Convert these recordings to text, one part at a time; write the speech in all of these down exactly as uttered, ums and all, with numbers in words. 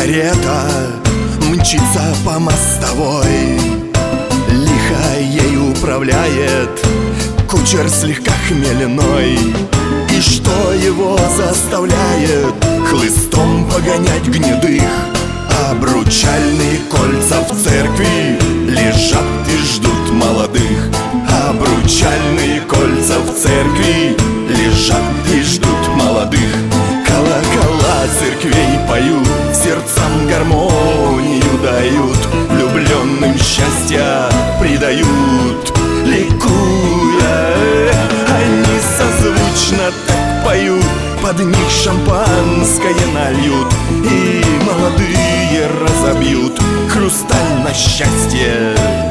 карета мчится по мостовой, лихо ей управляет кучер слегка хмельной. И что его заставляет хлыстом погонять гнедых? Обручальные кольца в церкви лежат и ждут молодых. Обручальные кольца в церкви лежат и ждут молодых. Колокола церквей поют, сердцам гармонию дают, влюбленным счастья придают. Ликуя, они созвучно так поют, под них шампанское нальют и молодые разобьют хрусталь на счастье.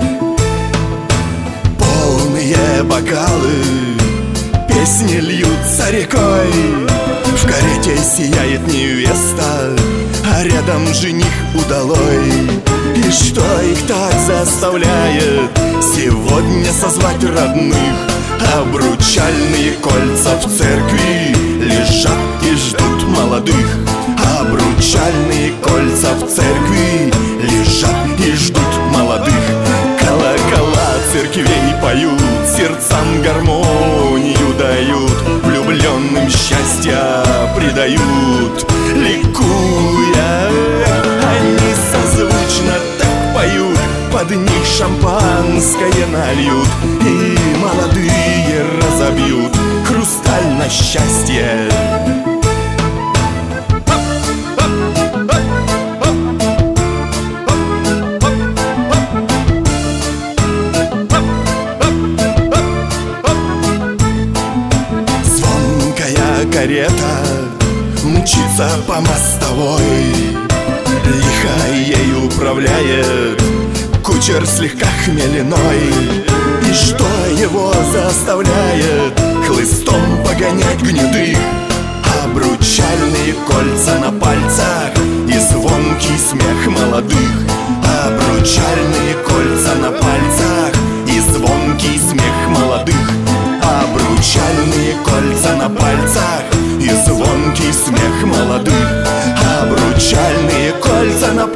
Полные бокалы песни льются рекой, в карете сияет невеста, а рядом жених удалой. И что их так заставляет сегодня созвать родных? Обручальные кольца в церкви лежат и ждут молодых. Обручальные кольца в церкви лежат и ждут молодых. Колокола церквей поют, сердцам гармонию дают, влюбленным счастья придают. Ликуя, они созвучно так поют, под них шампанское нальют и молодые разобьют хрусталь на счастье. Звонкая карета мчится по мостовой, лихо ей управляет кучер слегка хмельной. И что его заставляет хлыстом погонять гнедых? Обручальные кольца на пальцах и звонкий смех молодых. Обручальные кольца на пальцах и звонкий смех молодых. Обручальные кольца на пальцах и звонкий смех молодых. Обручальные кольца на